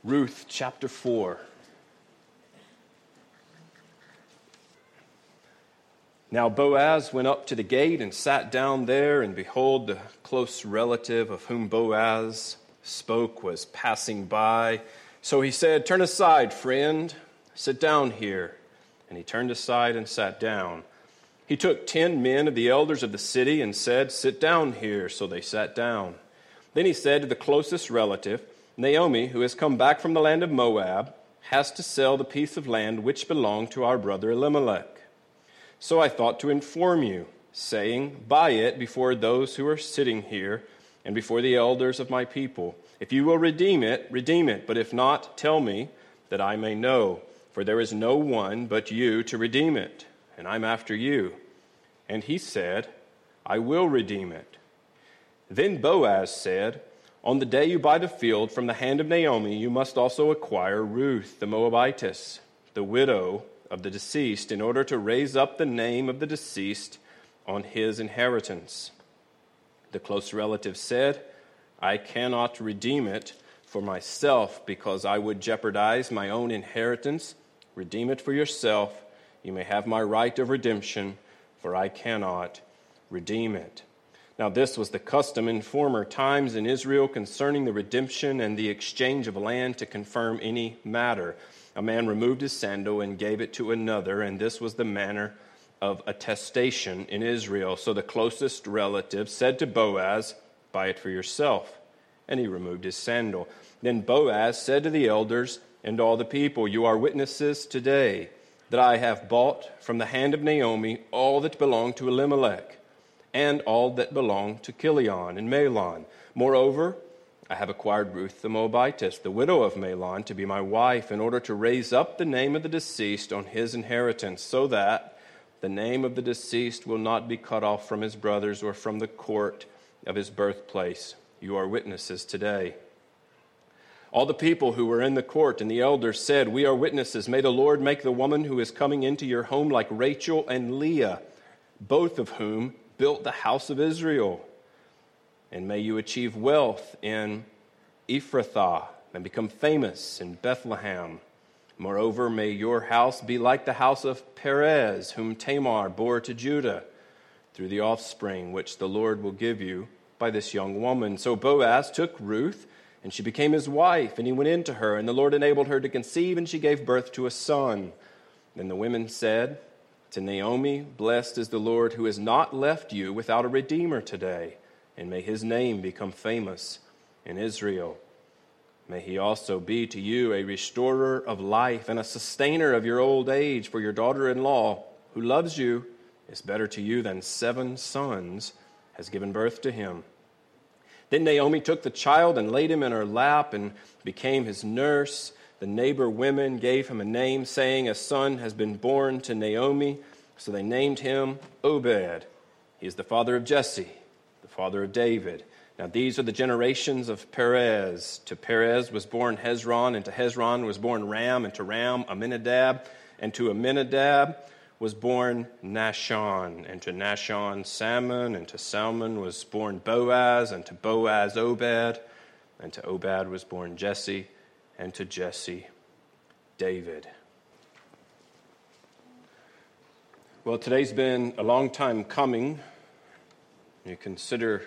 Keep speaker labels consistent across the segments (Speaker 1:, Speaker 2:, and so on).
Speaker 1: Ruth chapter 4. Now Boaz went up to the gate and sat down there, and behold, the close relative of whom Boaz spoke was passing by. So he said, "Turn aside, friend, sit down here." And he turned aside and sat down. He took 10 men of the elders of the city and said, "Sit down here." So they sat down. Then he said to the closest relative, "Naomi, who has come back from the land of Moab, has to sell the piece of land which belonged to our brother Elimelech. So I thought to inform you, saying, buy it before those who are sitting here and before the elders of my people. If you will redeem it, but if not, tell me, that I may know. For there is no one but you to redeem it, and I'm after you." And he said, "I will redeem it." Then Boaz said, "On the day you buy the field from the hand of Naomi, you must also acquire Ruth the Moabitess, the widow of the deceased, in order to raise up the name of the deceased on his inheritance." The close relative said, "I cannot redeem it for myself, because I would jeopardize my own inheritance. Redeem it for yourself. You may have my right of redemption, for I cannot redeem it." Now this was the custom in former times in Israel concerning the redemption and the exchange of land to confirm any matter. A man removed his sandal and gave it to another, and this was the manner of attestation in Israel. So the closest relative said to Boaz, "Buy it for yourself." And he removed his sandal. Then Boaz said to the elders and all the people, "You are witnesses today that I have bought from the hand of Naomi all that belonged to Elimelech, and all that belonged to Chilion and Mahlon. Moreover, I have acquired Ruth the Moabitess, the widow of Mahlon, to be my wife, in order to raise up the name of the deceased on his inheritance, so that the name of the deceased will not be cut off from his brothers or from the court of his birthplace. You are witnesses today." All the people who were in the court and the elders said, "We are witnesses. May the Lord make the woman who is coming into your home like Rachel and Leah, both of whom built the house of Israel. And may you achieve wealth in Ephrathah and become famous in Bethlehem. Moreover, may your house be like the house of Perez, whom Tamar bore to Judah, through the offspring which the Lord will give you by this young woman." So Boaz took Ruth, and she became his wife, and he went in to her, and the Lord enabled her to conceive, and she gave birth to a son. Then the women said to Naomi, "Blessed is the Lord, who has not left you without a redeemer today, and may his name become famous in Israel. May he also be to you a restorer of life and a sustainer of your old age, for your daughter-in-law, who loves you, is better to you than 7 sons, has given birth to him." Then Naomi took the child and laid him in her lap and became his nurse. The neighbor women gave him a name, saying, "A son has been born to Naomi." So they named him Obed. He is the father of Jesse, the father of David. Now these are the generations of Perez. To Perez was born Hezron, and to Hezron was born Ram, and to Ram Amminadab, and to Amminadab was born Nahshon, and to Nahshon Salmon, and to Salmon was born Boaz, and to Boaz Obed, and to Obed was born Jesse, and to Jesse David. Well, today's been a long time coming. You consider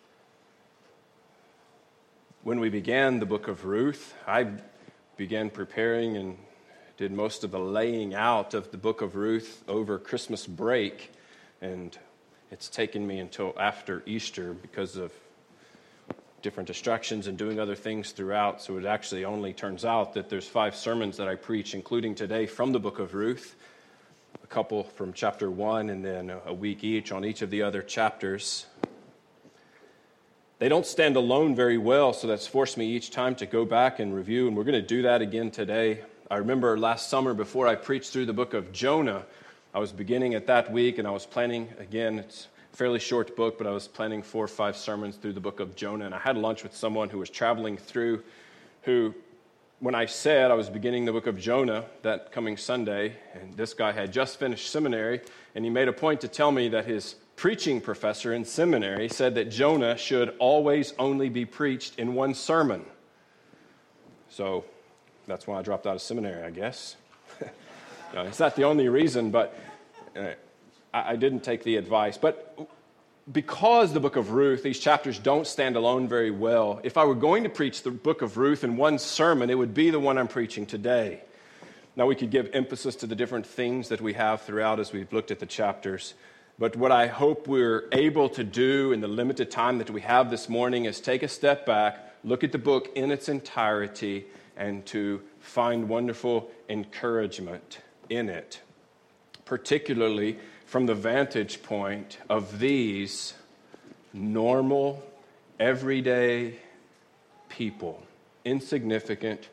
Speaker 1: when we began the book of Ruth, I began preparing and did most of the laying out of the book of Ruth over Christmas break, and it's taken me until after Easter because of different distractions and doing other things throughout, so it actually only turns out that there's 5 sermons that I preach, including today from the book of Ruth, a couple from chapter 1, and then a week each on each of the other chapters. They don't stand alone very well, so that's forced me each time to go back and review, and we're going to do that again today. I remember last summer before I preached through the book of Jonah, I was beginning at that week, and I was planning, again, it's a fairly short book, but I was planning 4 or 5 sermons through the book of Jonah, and I had lunch with someone who was traveling through, who, when I said I was beginning the book of Jonah that coming Sunday, and this guy had just finished seminary, and he made a point to tell me that his preaching professor in seminary said that Jonah should always only be preached in one sermon. So That's why I dropped out of seminary, I guess. No, it's not the only reason, but I didn't take the advice. But because the book of Ruth, these chapters don't stand alone very well, if I were going to preach the book of Ruth in one sermon, it would be the one I'm preaching today. Now, we could give emphasis to the different things that we have throughout as we've looked at the chapters. But what I hope we're able to do in the limited time that we have this morning is take a step back, look at the book in its entirety, and to find wonderful encouragement in it, particularly from the vantage point of these normal, everyday people, insignificant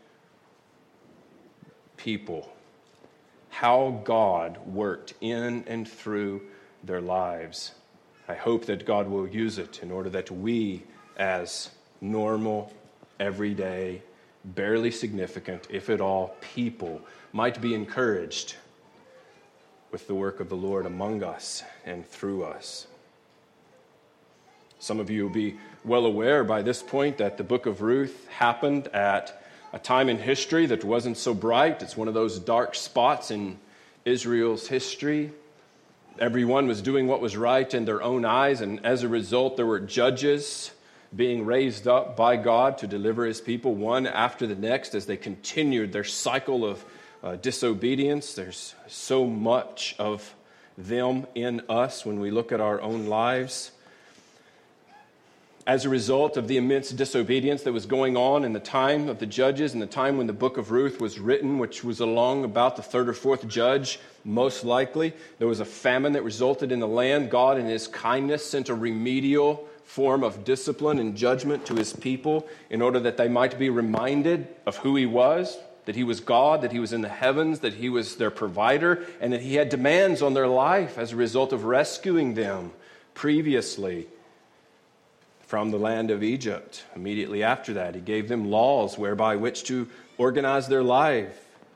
Speaker 1: people, how God worked in and through their lives. I hope that God will use it in order that we, as normal, everyday, barely significant, if at all, people, might be encouraged with the work of the Lord among us and through us. Some of you will be well aware by this point that the book of Ruth happened at a time in history that wasn't so bright. It's one of those dark spots in Israel's history. Everyone was doing what was right in their own eyes, and as a result, there were judges being raised up by God to deliver his people one after the next as they continued their cycle of disobedience. There's so much of them in us when we look at our own lives. As a result of the immense disobedience that was going on in the time of the judges and the time when the book of Ruth was written, which was along about the third or fourth judge, most likely, there was a famine that resulted in the land. God, in his kindness, sent a remedial form of discipline and judgment to his people in order that they might be reminded of who he was, that he was God, that he was in the heavens, that he was their provider, and that he had demands on their life as a result of rescuing them previously from the land of Egypt. Immediately after that, he gave them laws whereby which to organize their life.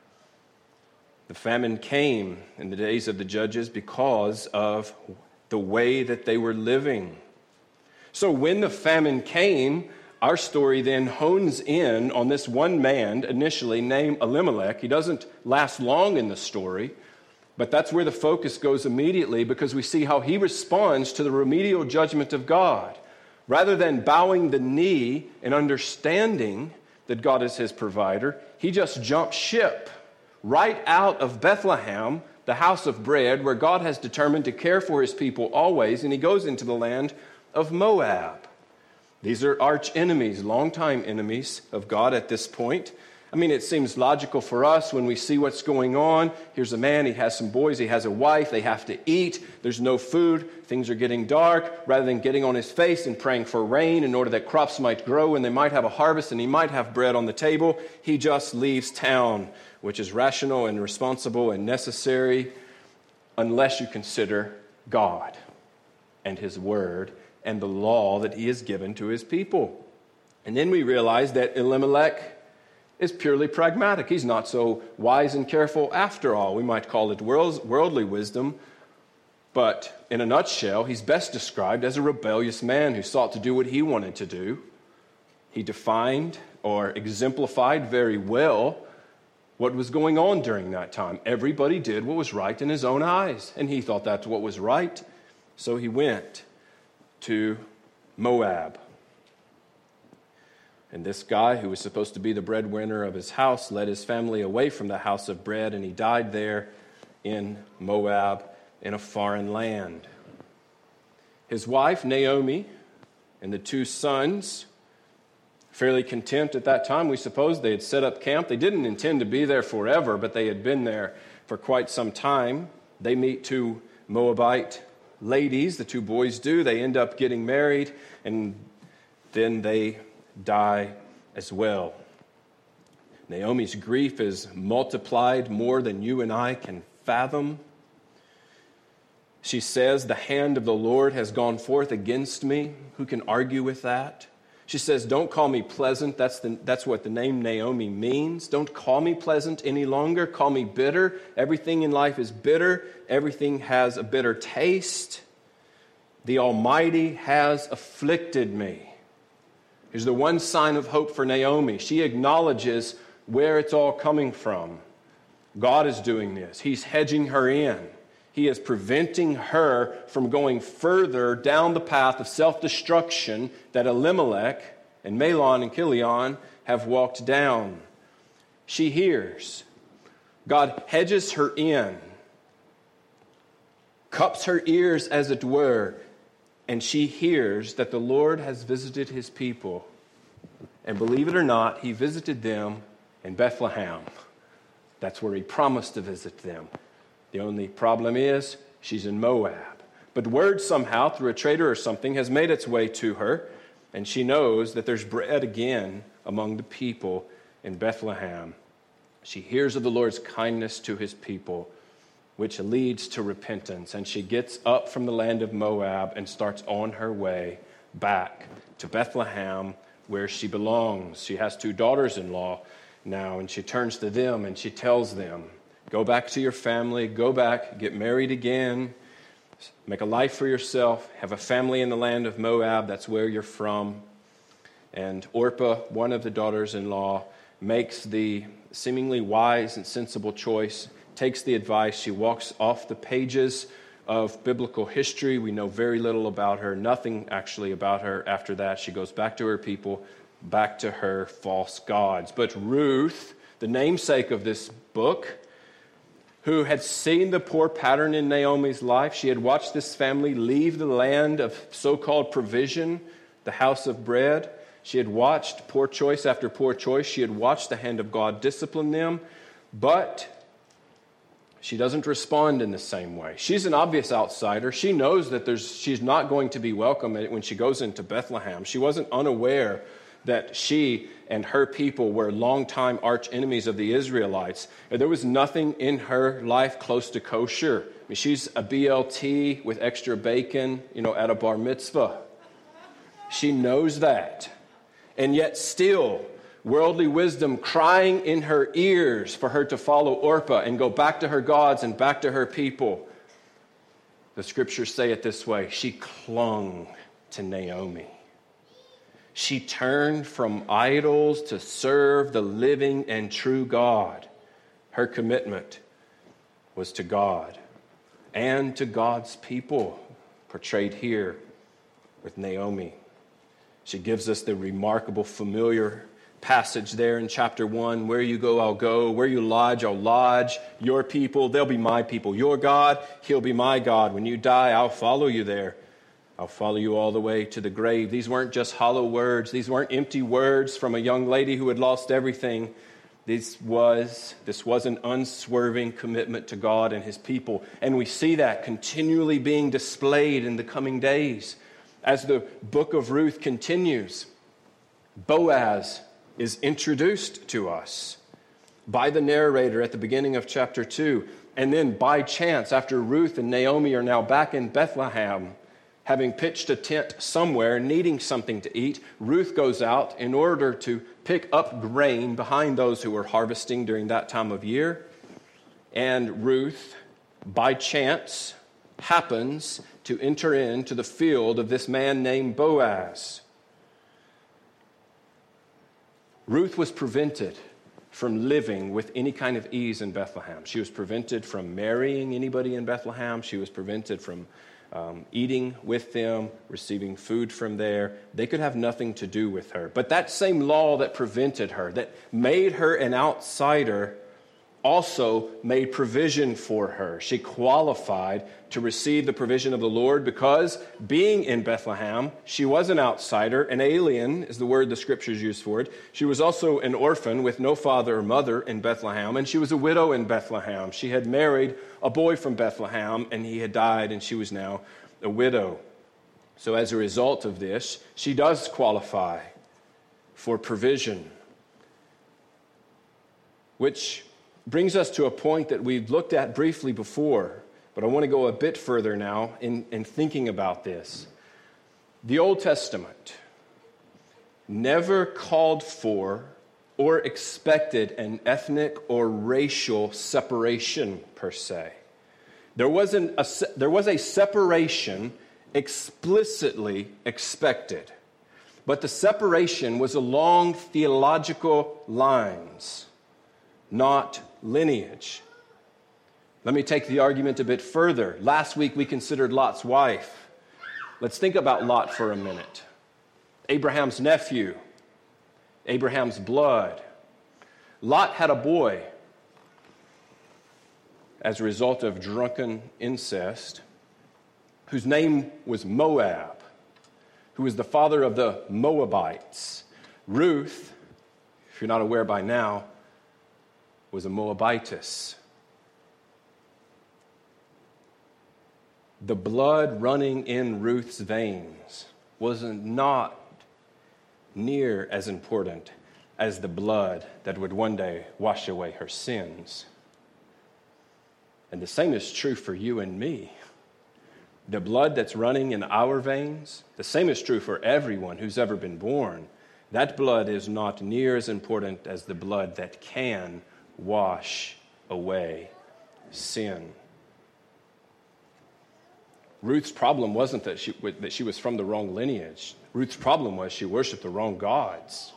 Speaker 1: The famine came in the days of the judges because of the way that they were living. So when the famine came, our story then hones in on this one man, initially named Elimelech. He doesn't last long in the story, but that's where the focus goes immediately, because we see how he responds to the remedial judgment of God. Rather than bowing the knee and understanding that God is his provider, he just jumped ship right out of Bethlehem, the house of bread, where God has determined to care for his people always, and he goes into the land of Moab. These are arch enemies, longtime enemies of God at this point. I mean, it seems logical for us when we see what's going on. Here's a man, he has some boys, he has a wife, they have to eat, there's no food, things are getting dark. Rather than getting on his face and praying for rain in order that crops might grow and they might have a harvest and he might have bread on the table, he just leaves town, which is rational and responsible and necessary, unless you consider God and his word and the law that he has given to his people. And then we realize that Elimelech is purely pragmatic. He's not so wise and careful after all. We might call it worldly wisdom, but in a nutshell, he's best described as a rebellious man who sought to do what he wanted to do. He defined or exemplified very well what was going on during that time. Everybody did what was right in his own eyes, and he thought that's what was right, so he went to Moab. And this guy, who was supposed to be the breadwinner of his house, led his family away from the house of bread, and he died there in Moab, in a foreign land. His wife, Naomi, and the two sons, fairly content at that time, we suppose. They had set up camp. They didn't intend to be there forever, but they had been there for quite some time. They meet two Moabite ladies, the two boys do. They end up getting married, and then they die as well. Naomi's grief is multiplied more than you and I can fathom. She says, "The hand of the Lord has gone forth against me." Who can argue with that? She says, "Don't call me pleasant." That's what the name Naomi means. Don't call me pleasant any longer. Call me bitter. Everything in life is bitter. Everything has a bitter taste. The Almighty has afflicted me. Here's the one sign of hope for Naomi. She acknowledges where it's all coming from. God is doing this. He's hedging her in. He is preventing her from going further down the path of self-destruction that Elimelech and Mahlon and Chilion have walked down. She hears. God hedges her in, cups her ears as it were, and she hears that the Lord has visited his people. And believe it or not, he visited them in Bethlehem. That's where he promised to visit them. The only problem is she's in Moab. But word somehow, through a trader or something, has made its way to her, and she knows that there's bread again among the people in Bethlehem. She hears of the Lord's kindness to his people, which leads to repentance, and she gets up from the land of Moab and starts on her way back to Bethlehem, where she belongs. She has 2 daughters-in-law now, and she turns to them and she tells them, go back to your family, go back, get married again, make a life for yourself, have a family in the land of Moab, that's where you're from. And Orpah, one of the daughters-in-law, makes the seemingly wise and sensible choice, takes the advice. She walks off the pages of biblical history. We know very little about her, nothing actually about her after that. She goes back to her people, back to her false gods. But Ruth, the namesake of this book, who had seen the poor pattern in Naomi's life, she had watched this family leave the land of so-called provision, the house of bread. She had watched poor choice after poor choice. She had watched the hand of God discipline them, but she doesn't respond in the same way. She's an obvious outsider. She knows that she's not going to be welcome when she goes into Bethlehem. She wasn't unaware that she and her people were longtime arch enemies of the Israelites. There was nothing in her life close to kosher. I mean, she's a BLT with extra bacon, at a bar mitzvah. She knows that. And yet still, worldly wisdom crying in her ears for her to follow Orpah and go back to her gods and back to her people. The scriptures say it this way: she clung to Naomi. She turned from idols to serve the living and true God. Her commitment was to God and to God's people, portrayed here with Naomi. She gives us the remarkable, familiar passage there in chapter 1. Where you go, I'll go. Where you lodge, I'll lodge. Your people, they'll be my people. Your God, he'll be my God. When you die, I'll follow you there. I'll follow you all the way to the grave. These weren't just hollow words. These weren't empty words from a young lady who had lost everything. This was an unswerving commitment to God and his people. And we see that continually being displayed in the coming days. As the book of Ruth continues, Boaz is introduced to us by the narrator at the beginning of chapter 2. And then by chance, after Ruth and Naomi are now back in Bethlehem, having pitched a tent somewhere, needing something to eat, Ruth goes out in order to pick up grain behind those who were harvesting during that time of year. And Ruth, by chance, happens to enter into the field of this man named Boaz. Ruth was prevented from living with any kind of ease in Bethlehem. She was prevented from marrying anybody in Bethlehem. She was prevented from eating with them, receiving food from there. They could have nothing to do with her. But that same law that prevented her, that made her an outsider, also made provision for her. She qualified to receive the provision of the Lord because, being in Bethlehem, she was an outsider. An alien is the word the scriptures use for it. She was also an orphan with no father or mother in Bethlehem, and she was a widow in Bethlehem. She had married a boy from Bethlehem, and he had died, and she was now a widow. So as a result of this, she does qualify for provision, which brings us to a point that we've looked at briefly before, but I want to go a bit further now in thinking about this. The Old Testament never called for or expected an ethnic or racial separation per se. There was a separation explicitly expected, but the separation was along theological lines. not lineage. Let me take the argument a bit further. Last week we considered Lot's wife. Let's think about Lot for a minute. Abraham's nephew, Abraham's blood. Lot had a boy as a result of drunken incest, whose name was Moab, who was the father of the Moabites. Ruth, if you're not aware by now, was a Moabitess. The blood running in Ruth's veins was not near as important as the blood that would one day wash away her sins. And the same is true for you and me. The blood that's running in our veins, the same is true for everyone who's ever been born. That blood is not near as important as the blood that can wash away sin. Ruth's problem wasn't that she was from the wrong lineage. Ruth's problem was she worshiped the wrong gods.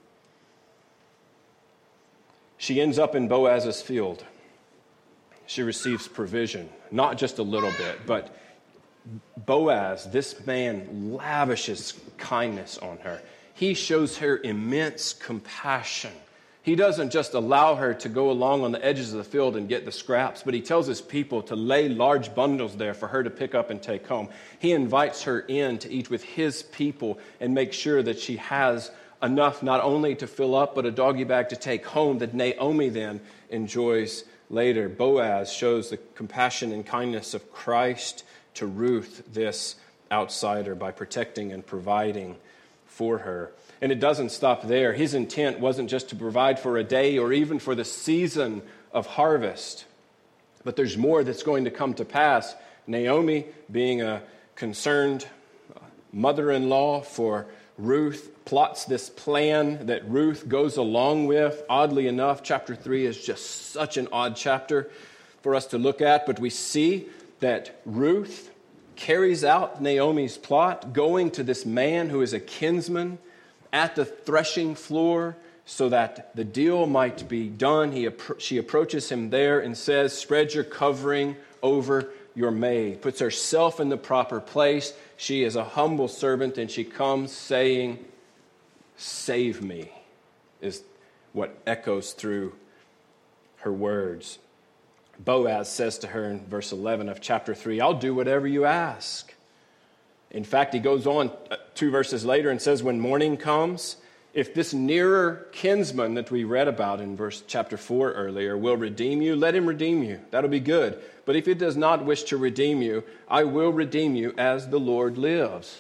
Speaker 1: She ends up in Boaz's field. She receives provision, not just a little bit, but Boaz, this man, lavishes kindness on her. He shows her immense compassion. He doesn't just allow her to go along on the edges of the field and get the scraps, but he tells his people to lay large bundles there for her to pick up and take home. He invites her in to eat with his people and make sure that she has enough not only to fill up, but a doggy bag to take home that Naomi then enjoys later. Boaz shows the compassion and kindness of Christ to Ruth, this outsider, by protecting and providing for her. And it doesn't stop there. His intent wasn't just to provide for a day or even for the season of harvest, but there's more that's going to come to pass. Naomi, being a concerned mother-in-law for Ruth, plots this plan that Ruth goes along with. Oddly enough, chapter 3 is just such an odd chapter for us to look at, but we see that Ruth carries out Naomi's plot, going to this man who is a kinsman at the threshing floor so that the deal might be done. She approaches him there and says, "Spread your covering over your maid," puts herself in the proper place. She is a humble servant, and she comes saying, "Save me," is what echoes through her words. Boaz says to her in verse 11 of chapter 3, "I'll do whatever you ask." In fact, he goes on 2 verses later and says, when morning comes, if this nearer kinsman that we read about in chapter 4 earlier will redeem you, let him redeem you. That'll be good. But if he does not wish to redeem you, I will redeem you as the Lord lives.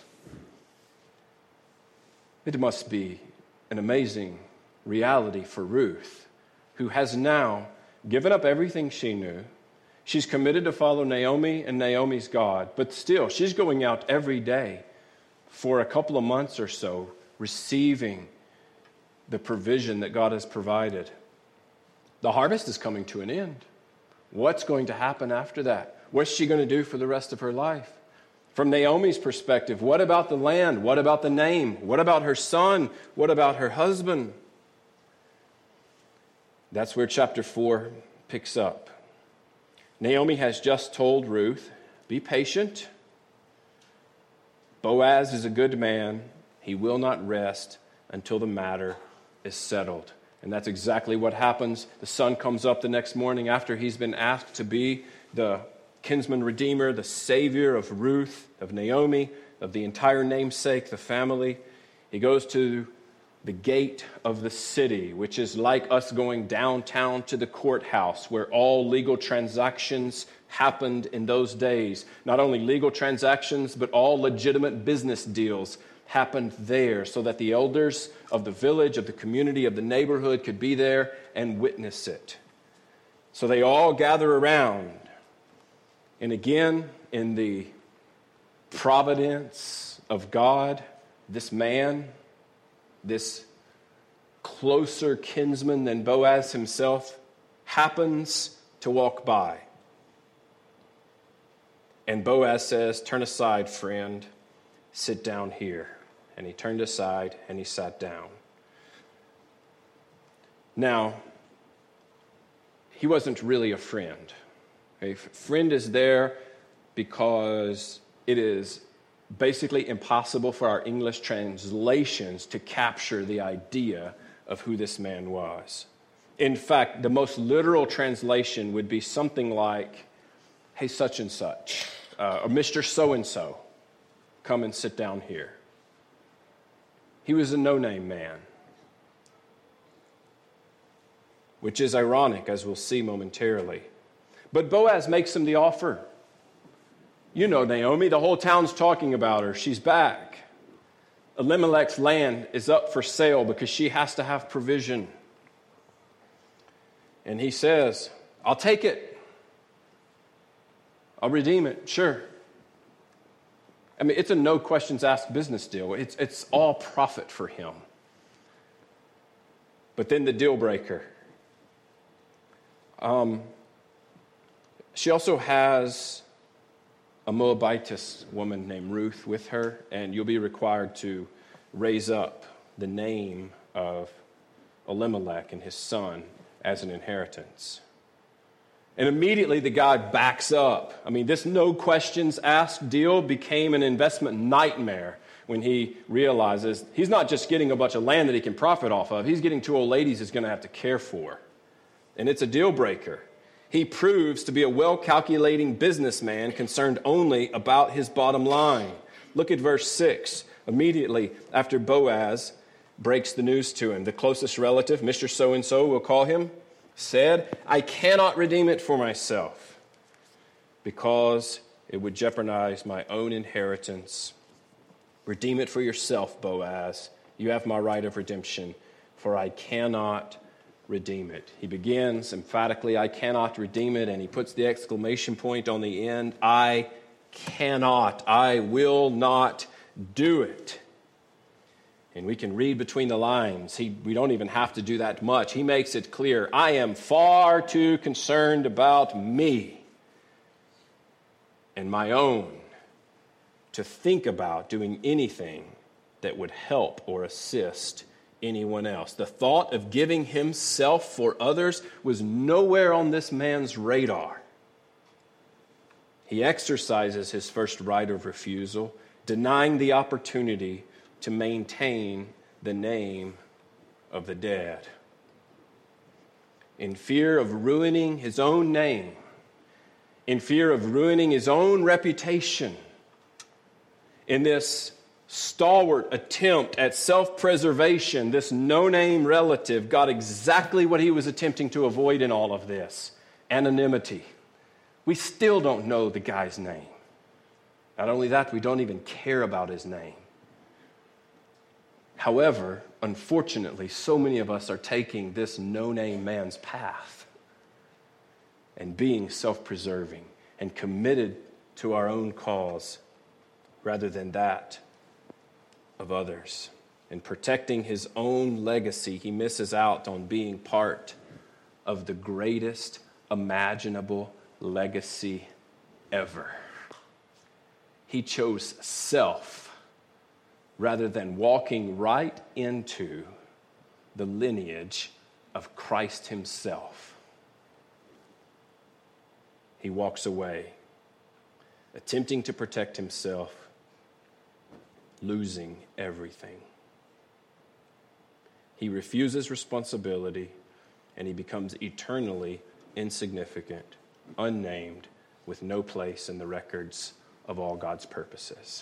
Speaker 1: It must be an amazing reality for Ruth, who has now given up everything she knew. She's committed to follow Naomi and Naomi's God, but still, she's going out every day for a couple of months or so, receiving the provision that God has provided. The harvest is coming to an end. What's going to happen after that? What's she going to do for the rest of her life? From Naomi's perspective, what about the land? What about the name? What about her son? What about her husband? That's where chapter 4 picks up. Naomi has just told Ruth, be patient. Boaz is a good man. He will not rest until the matter is settled. And that's exactly what happens. The son comes up the next morning after he's been asked to be the kinsman redeemer, the savior of Ruth, of Naomi, of the entire namesake, the family. He goes to the gate of the city, which is like us going downtown to the courthouse, where all legal transactions happened in those days. Not only legal transactions, but all legitimate business deals happened there, so that the elders of the village, of the community, of the neighborhood could be there and witness it. So they all gather around. And again, in the providence of God, this man, this closer kinsman than Boaz himself, happens to walk by. And Boaz says, turn aside, friend, sit down here. And he turned aside and he sat down. Now, he wasn't really a friend. Okay? Friend is there because it is basically impossible for our English translations to capture the idea of who this man was. In fact, the most literal translation would be something like, hey, such and such, or Mr. So-and-so, come and sit down here. He was a no-name man, which is ironic, as we'll see momentarily. But Boaz makes him the offer. You know Naomi, the whole town's talking about her. She's back. Elimelech's land is up for sale because she has to have provision. And he says, I'll take it. I'll redeem it, sure. I mean, it's a no questions asked business deal. It's all profit for him. But then the deal breaker. She also has a Moabitess woman named Ruth with her, and you'll be required to raise up the name of Elimelech and his son as an inheritance. And immediately the guy backs up. I mean, this no questions asked deal became an investment nightmare when he realizes he's not just getting a bunch of land that he can profit off of, he's getting two old ladies he's going to have to care for. And it's a deal breaker. He proves to be a well-calculating businessman concerned only about his bottom line. Look at verse 6. Immediately after Boaz breaks the news to him, the closest relative, Mr. So-and-so we'll call him, said, I cannot redeem it for myself because it would jeopardize my own inheritance. Redeem it for yourself, Boaz. You have my right of redemption, for I cannot redeem it. He begins emphatically, I cannot redeem it, and he puts the exclamation point on the end, I cannot, I will not do it. And we can read between the lines. We don't even have to do that much. He makes it clear, I am far too concerned about me and my own to think about doing anything that would help or assist anyone else. The thought of giving himself for others was nowhere on this man's radar. He exercises his first right of refusal, denying the opportunity to maintain the name of the dead. In fear of ruining his own name, in fear of ruining his own reputation, in this stalwart attempt at self-preservation, this no-name relative got exactly what he was attempting to avoid in all of this: anonymity. We still don't know the guy's name. Not only that, we don't even care about his name. However, unfortunately, so many of us are taking this no-name man's path and being self-preserving and committed to our own cause rather than that of others. In protecting his own legacy, he misses out on being part of the greatest imaginable legacy ever. He chose self rather than walking right into the lineage of Christ himself. He walks away, attempting to protect himself, losing everything. He refuses responsibility, and he becomes eternally insignificant, unnamed, with no place in the records of all God's purposes.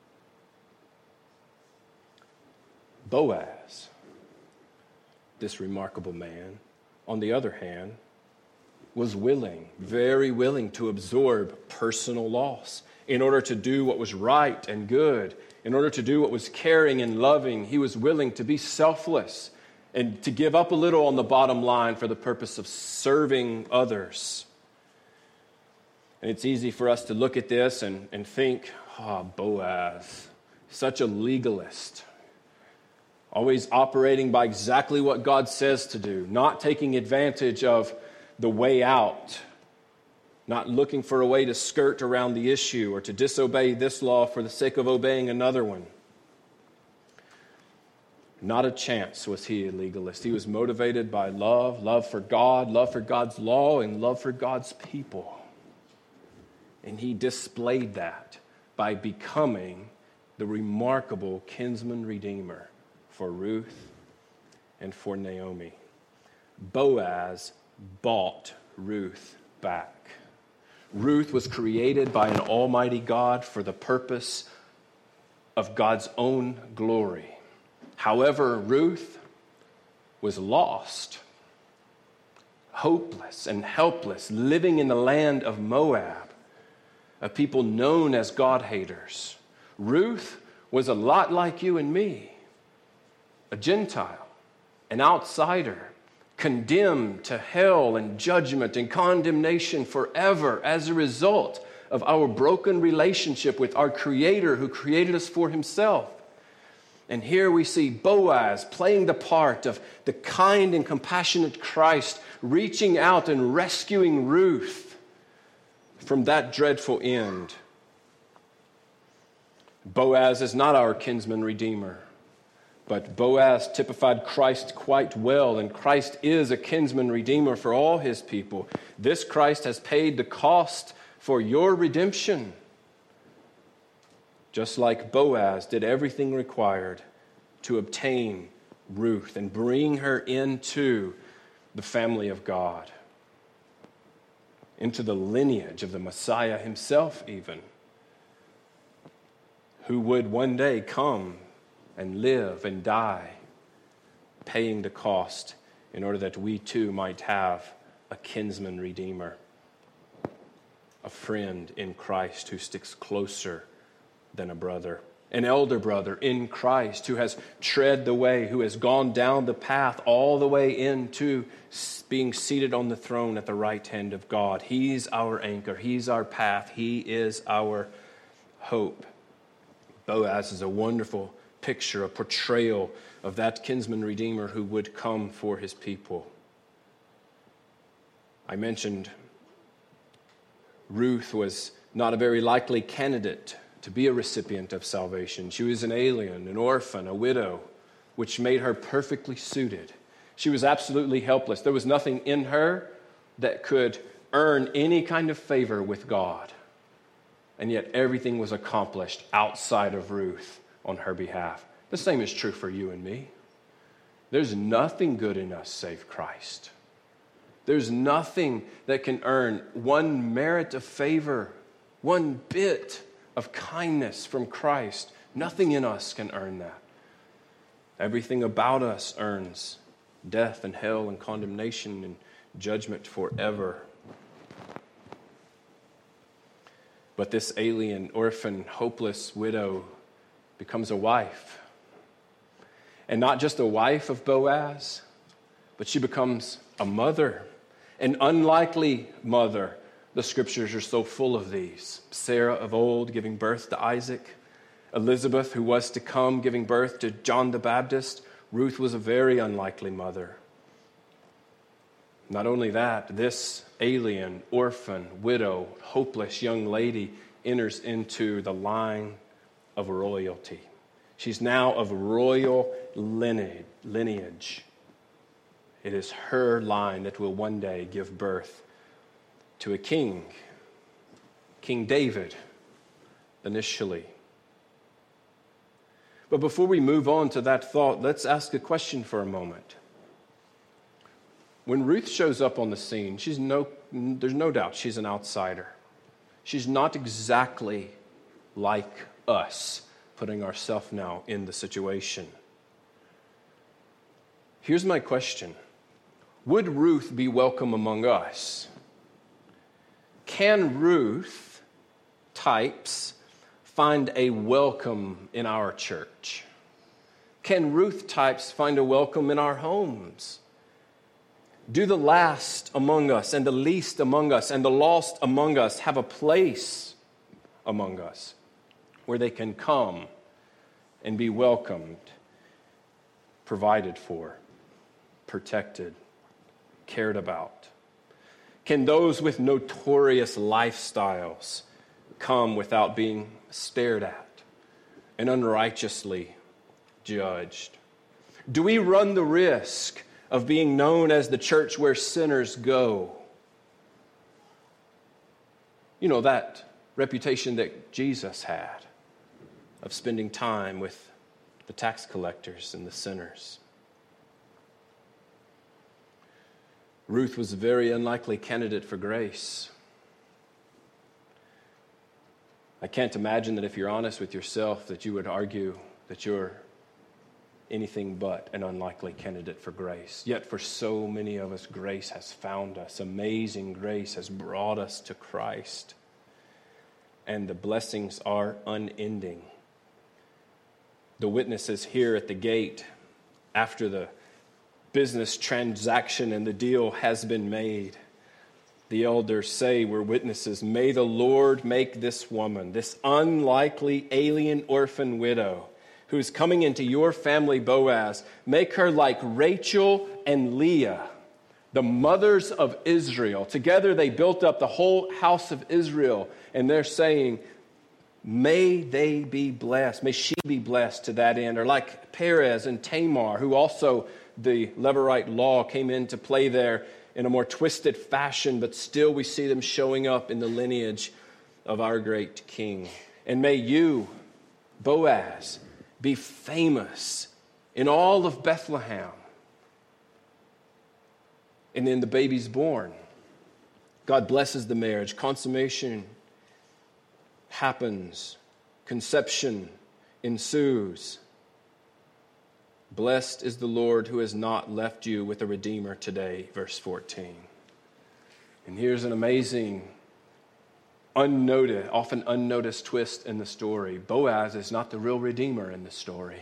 Speaker 1: Boaz, this remarkable man, on the other hand, was willing, very willing to absorb personal loss in order to do what was right and good, in order to do what was caring and loving. He was willing to be selfless and to give up a little on the bottom line for the purpose of serving others. And it's easy for us to look at this and think, Boaz, such a legalist, always operating by exactly what God says to do, not taking advantage of the way out, not looking for a way to skirt around the issue or to disobey this law for the sake of obeying another one. Not a chance was he a legalist. He was motivated by love for God, love for God's law, and love for God's people. And he displayed that by becoming the remarkable kinsman redeemer for Ruth and for Naomi. Boaz bought Ruth back. Ruth was created by an almighty God for the purpose of God's own glory. However, Ruth was lost, hopeless and helpless, living in the land of Moab, a people known as God-haters. Ruth was a lot like you and me, a Gentile, an outsider, condemned to hell and judgment and condemnation forever as a result of our broken relationship with our Creator who created us for Himself. And here we see Boaz playing the part of the kind and compassionate Christ, reaching out and rescuing Ruth from that dreadful end. Boaz is not our kinsman redeemer, but Boaz typified Christ quite well, and Christ is a kinsman redeemer for all His people. This Christ has paid the cost for your redemption, just like Boaz did everything required to obtain Ruth and bring her into the family of God, into the lineage of the Messiah himself even, who would one day come and live and die, paying the cost in order that we too might have a kinsman redeemer, a friend in Christ who sticks closer than a brother, an elder brother in Christ who has tread the way, who has gone down the path all the way into being seated on the throne at the right hand of God. He's our anchor. He's our path. He is our hope. Boaz is a wonderful picture, a portrayal of that kinsman redeemer who would come for his people. I mentioned Ruth was not a very likely candidate to be a recipient of salvation. She was an alien, an orphan, a widow, which made her perfectly suited. She was absolutely helpless. There was nothing in her that could earn any kind of favor with God. And yet everything was accomplished outside of Ruth on her behalf. The same is true for you and me. There's nothing good in us save Christ. There's nothing that can earn one merit of favor, one bit of kindness from Christ. Nothing in us can earn that. Everything about us earns death and hell and condemnation and judgment forever. But this alien, orphan, hopeless widow becomes a wife. And not just a wife of Boaz, but she becomes a mother, an unlikely mother. The scriptures are so full of these. Sarah of old giving birth to Isaac, Elizabeth, who was to come, giving birth to John the Baptist. Ruth was a very unlikely mother. Not only that, this alien, orphan, widow, hopeless young lady enters into the line of royalty. She's now of royal lineage. It is her line that will one day give birth to a king, King David, initially. But before we move on to that thought, let's ask a question for a moment. When Ruth shows up on the scene, there's no doubt she's an outsider. She's not exactly like us, putting ourselves now in the situation. Here's my question. Would Ruth be welcome among us? Can Ruth types find a welcome in our church? Can Ruth types find a welcome in our homes? Do the last among us and the least among us and the lost among us have a place among us where they can come and be welcomed, provided for, protected, cared about? Can those with notorious lifestyles come without being stared at and unrighteously judged? Do we run the risk of being known as the church where sinners go? You know, that reputation that Jesus had of spending time with the tax collectors and the sinners. Ruth was a very unlikely candidate for grace. I can't imagine that if you're honest with yourself that you would argue that you're anything but an unlikely candidate for grace. Yet for so many of us, grace has found us. Amazing grace has brought us to Christ. And the blessings are unending. The witnesses here at the gate, after the business transaction and the deal has been made, the elders say, we're witnesses, may the Lord make this woman, this unlikely alien orphan widow, who's coming into your family, Boaz, make her like Rachel and Leah, the mothers of Israel. Together they built up the whole house of Israel, and they're saying, may they be blessed. May she be blessed to that end. Or like Perez and Tamar, who also the Levirate law came into play there in a more twisted fashion, but still we see them showing up in the lineage of our great King. And may you, Boaz, be famous in all of Bethlehem. And then the baby's born. God blesses the marriage. Consummation happens. Conception ensues. Blessed is the Lord who has not left you with a redeemer today, verse 14. And here's an amazing, often unnoticed twist in the story. Boaz is not the real redeemer in the story.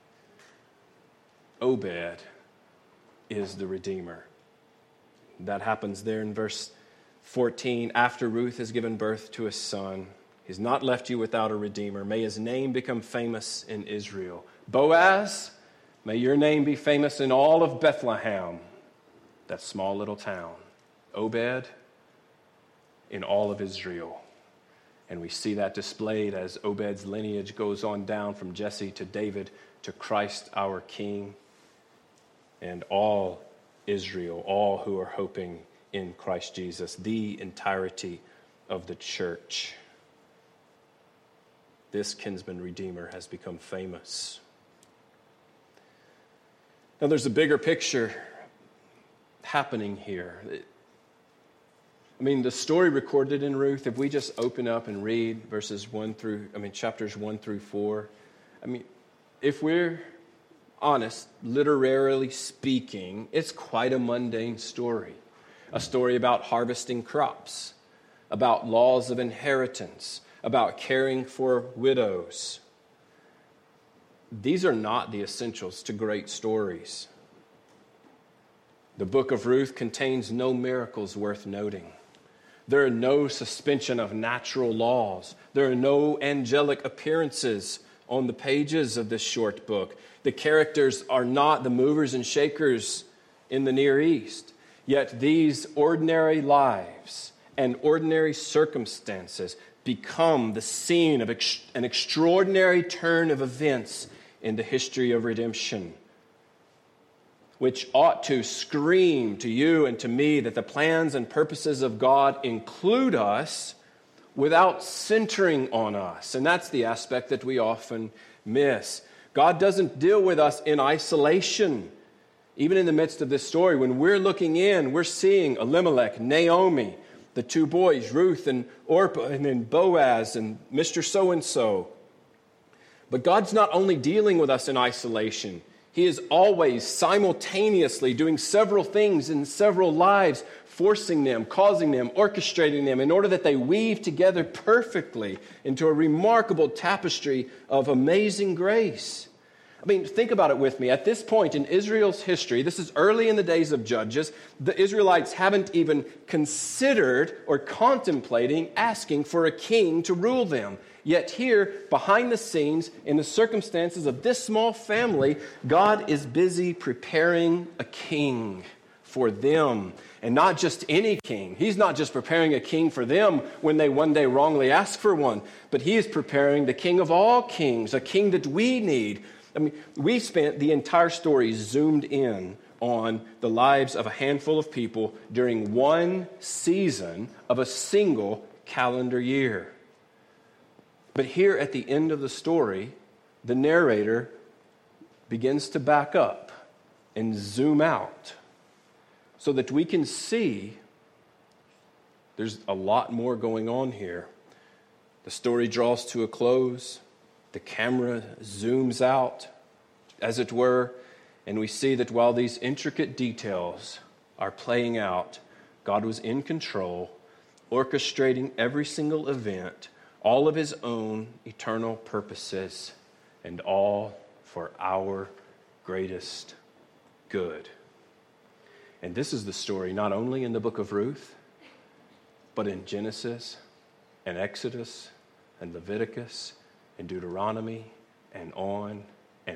Speaker 1: Obed is the redeemer. That happens there in verse 14. After Ruth has given birth to a son, he's not left you without a redeemer. May his name become famous in Israel. Boaz, may your name be famous in all of Bethlehem, that small little town. Obed, in all of Israel. And we see that displayed as Obed's lineage goes on down from Jesse to David to Christ our King. And all Israel, all who are hoping in Christ Jesus, the entirety of the church. This kinsman redeemer has become famous. Now there's a bigger picture happening here. I mean, the story recorded in Ruth, if we just open up and read chapters 1 through 4, if we're honest, literarily speaking, it's quite a mundane story. A story about harvesting crops, about laws of inheritance, about caring for widows. These are not the essentials to great stories. The book of Ruth contains no miracles worth noting. There are no suspension of natural laws. There are no angelic appearances on the pages of this short book. The characters are not the movers and shakers in the Near East. Yet these ordinary lives and ordinary circumstances become the scene of an extraordinary turn of events in the history of redemption, which ought to scream to you and to me that the plans and purposes of God include us without centering on us. And that's the aspect that we often miss. God doesn't deal with us in isolation. Even in the midst of this story, when we're looking in, we're seeing Elimelech, Naomi, the two boys, Ruth and Orpah, and then Boaz and Mr. So-and-so. But God's not only dealing with us in isolation. He is always simultaneously doing several things in several lives, forcing them, causing them, orchestrating them in order that they weave together perfectly into a remarkable tapestry of amazing grace. Think about it with me. At this point in Israel's history, this is early in the days of Judges, the Israelites haven't even considered or contemplating asking for a king to rule them. Yet here, behind the scenes, in the circumstances of this small family, God is busy preparing a king for them. And not just any king. He's not just preparing a king for them when they one day wrongly ask for one, but he is preparing the King of all kings, a king that we need, I mean, we spent the entire story zoomed in on the lives of a handful of people during one season of a single calendar year. But here at the end of the story, the narrator begins to back up and zoom out so that we can see there's a lot more going on here. The story draws to a close. The camera zooms out, as it were, and we see that while these intricate details are playing out, God was in control, orchestrating every single event, all of his own eternal purposes, and all for our greatest good. And this is the story not only in the book of Ruth, but in Genesis and Exodus and Leviticus and Deuteronomy and on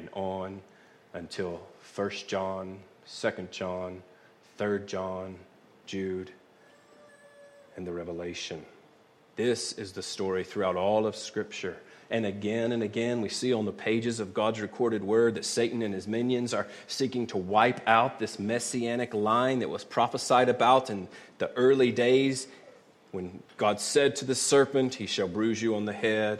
Speaker 1: until 1 John, 2 John, 3 John, Jude, and the Revelation. This is the story throughout all of Scripture. And again, we see on the pages of God's recorded word that Satan and his minions are seeking to wipe out this messianic line that was prophesied about in the early days when God said to the serpent, "He shall bruise you on the head,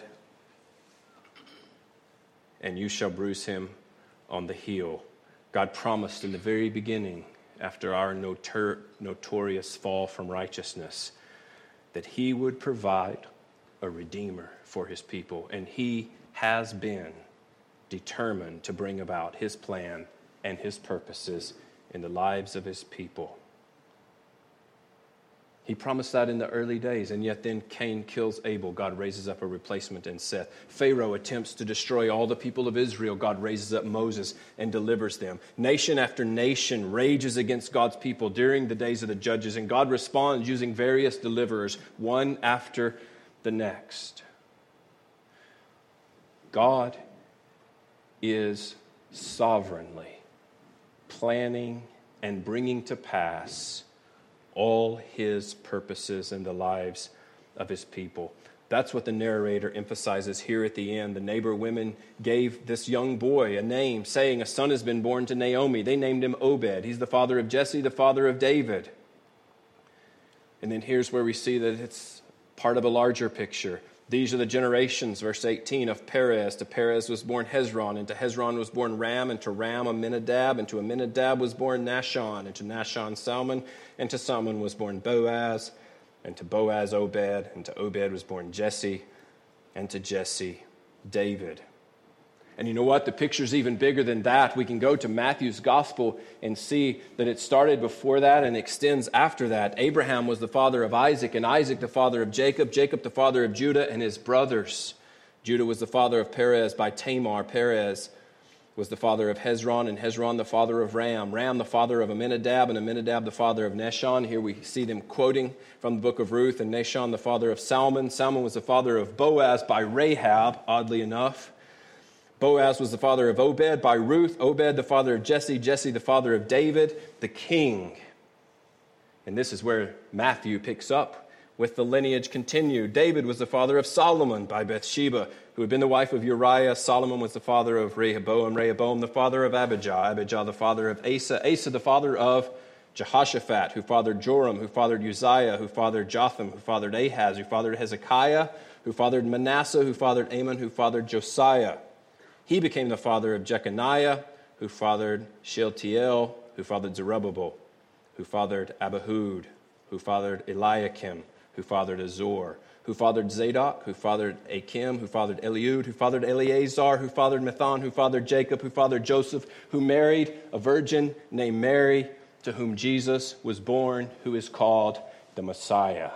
Speaker 1: and you shall bruise him on the heel." God promised in the very beginning, after our notorious fall from righteousness, that he would provide a redeemer for his people. And he has been determined to bring about his plan and his purposes in the lives of his people. He promised that in the early days, and yet then Cain kills Abel. God raises up a replacement in Seth. Pharaoh attempts to destroy all the people of Israel. God raises up Moses and delivers them. Nation after nation rages against God's people during the days of the judges, and God responds using various deliverers, one after the next. God is sovereignly planning and bringing to pass all his purposes in the lives of his people. That's what the narrator emphasizes here at the end. The neighbor women gave this young boy a name, saying, "A son has been born to Naomi." They named him Obed. He's the father of Jesse, the father of David. And then here's where we see that it's part of a larger picture. These are the generations, verse 18, of Perez. To Perez was born Hezron, and to Hezron was born Ram, and to Ram Amminadab, and to Amminadab was born Nahshon, and to Nahshon Salmon, and to Salmon was born Boaz, and to Boaz Obed, and to Obed was born Jesse, and to Jesse David. And you know what? The picture's even bigger than that. We can go to Matthew's gospel and see that it started before that and extends after that. Abraham was the father of Isaac, and Isaac the father of Jacob, Jacob the father of Judah and his brothers. Judah was the father of Perez by Tamar. Perez was the father of Hezron, and Hezron the father of Ram. Ram the father of Amminadab, and Amminadab the father of Nahshon. Here we see them quoting from the book of Ruth. And Nahshon the father of Salmon. Salmon was the father of Boaz by Rahab, oddly enough. Boaz was the father of Obed by Ruth. Obed the father of Jesse. Jesse the father of David, the king. And this is where Matthew picks up with the lineage continued. David was the father of Solomon by Bathsheba, who had been the wife of Uriah. Solomon was the father of Rehoboam. Rehoboam the father of Abijah. Abijah the father of Asa. Asa the father of Jehoshaphat, who fathered Joram, who fathered Uzziah, who fathered Jotham, who fathered Ahaz, who fathered Hezekiah, who fathered Manasseh, who fathered Amon, who fathered Josiah. He became the father of Jeconiah, who fathered Shealtiel, who fathered Zerubbabel, who fathered Abihud, who fathered Eliakim, who fathered Azor, who fathered Zadok, who fathered Achim, who fathered Eliud, who fathered Eleazar, who fathered Methan, who fathered Jacob, who fathered Joseph, who married a virgin named Mary, to whom Jesus was born, who is called the Messiah.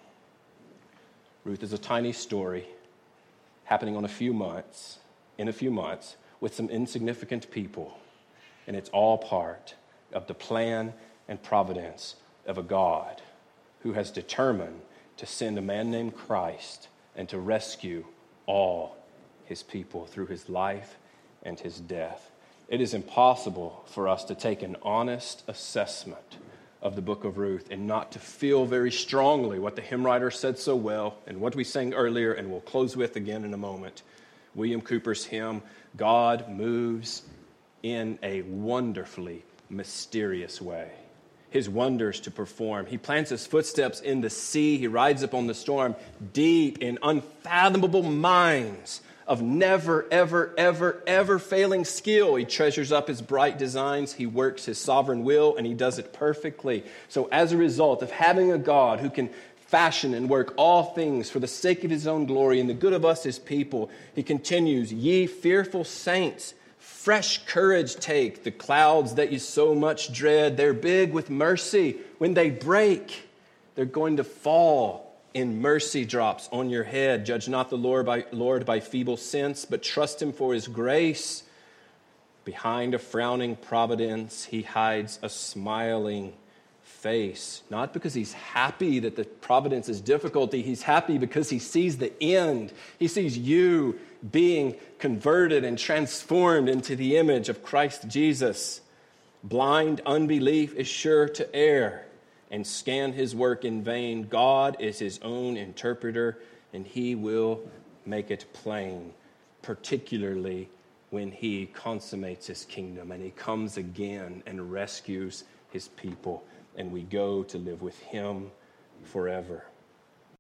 Speaker 1: Ruth is a tiny story happening in a few months, with some insignificant people. And it's all part of the plan and providence of a God who has determined to send a man named Christ and to rescue all his people through his life and his death. It is impossible for us to take an honest assessment of the book of Ruth and not to feel very strongly what the hymn writer said so well and what we sang earlier and we'll close with again in a moment. William Cooper's hymn, God moves in a wonderfully mysterious way. His wonders to perform. He plants his footsteps in the sea. He rides upon the storm, deep in unfathomable mines of never, ever, ever, ever failing skill. He treasures up his bright designs. He works his sovereign will, and he does it perfectly. So as a result of having a God who can fashion and work all things for the sake of his own glory and the good of us, his people, he continues, ye fearful saints, fresh courage take. The clouds that you so much dread, they're big with mercy. When they break, they're going to fall in mercy drops on your head. Judge not the Lord by feeble sense, but trust him for his grace. Behind a frowning providence, he hides a smiling face. Not because he's happy that the providence is difficulty. He's happy because he sees the end. He sees you being converted and transformed into the image of Christ Jesus. Blind unbelief is sure to err and scan his work in vain. God is his own interpreter, and he will make it plain, particularly when he consummates his kingdom and he comes again and rescues his people, and we go to live with him forever.